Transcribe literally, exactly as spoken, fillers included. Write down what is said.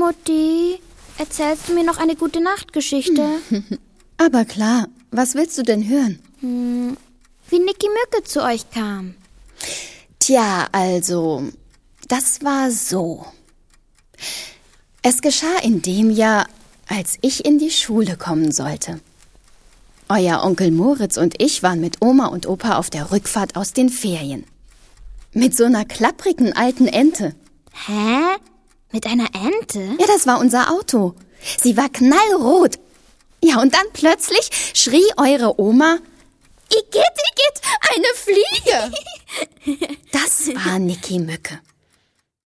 Mutti, erzählst du mir noch eine gute Nachtgeschichte? Aber klar, was willst du denn hören? Hm, wie Nicky Mücke zu euch kam. Tja, also, das war so. Es geschah in dem Jahr, als ich in die Schule kommen sollte. Euer Onkel Moritz und ich waren mit Oma und Opa auf der Rückfahrt aus den Ferien. Mit so einer klapprigen alten Ente. Hä? Mit einer Ente? Ja, das war unser Auto. Sie war knallrot. Ja, und dann plötzlich schrie eure Oma, Igitt, Igitt, eine Fliege. Das war Nicky Mücke.